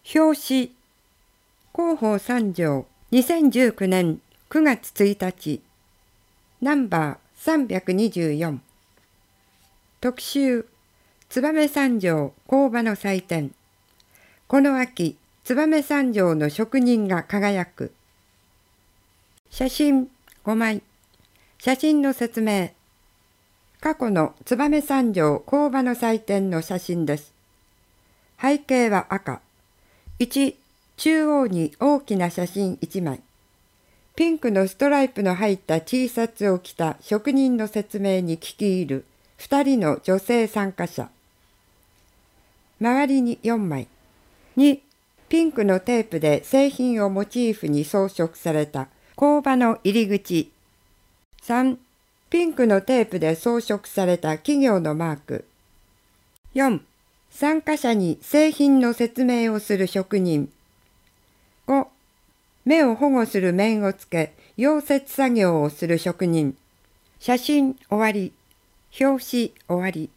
表紙広報3条2019年9月1日ナンバー324特集燕三条工場の祭典この秋燕三条の職人が輝く写真5枚写真の説明過去の燕三条工場の祭典の写真です。背景は赤1、中央に大きな写真1枚。ピンクのストライプの入った T シャツを着た職人の説明に聞き入る2人の女性参加者。周りに4枚。2、ピンクのテープで製品をモチーフに装飾された工場の入り口。3、ピンクのテープで装飾された企業のマーク。4、参加者に製品の説明をする職人。5、目を保護する面をつけ、溶接作業をする職人。写真終わり。表紙終わり。